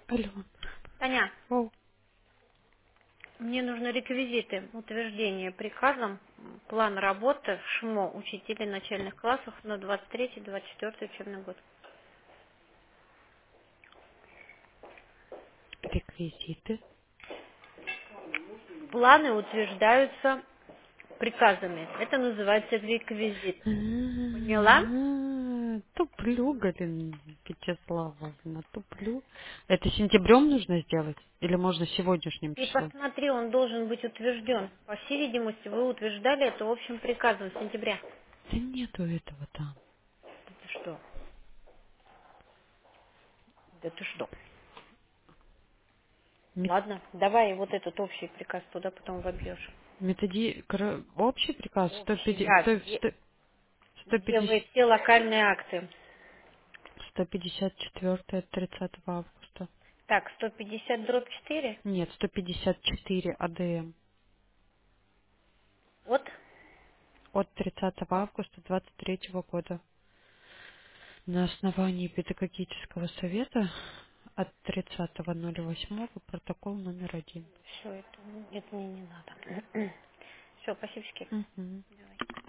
Алло. Таня, О, мне нужны реквизиты утверждения приказом, план работы ШМО учителей начальных классов на 23-24 учебный год. реквизиты. Планы утверждаются приказами. Это называется реквизит. Поняла? Туплю, Галина Вячеславовна, туплю. Это сентябрем нужно сделать? Или можно сегодняшним И числом? посмотри, он должен быть утвержден. По всей видимости, вы утверждали это общим приказом в сентябре. Да нету этого там. Да ты что? Да ты что? Ладно, давай вот этот общий приказ туда потом вобьешь. Общий приказ Общий, да, где 150, вы все локальные акты. 154 от 30 августа. Так, 150/4 Нет, 154 АДМ. от От 30 августа 23 года. На основании педагогического совета от 30.08 протокол номер 1. все, это мне не надо. Все, спасибо. Мгм. Давай.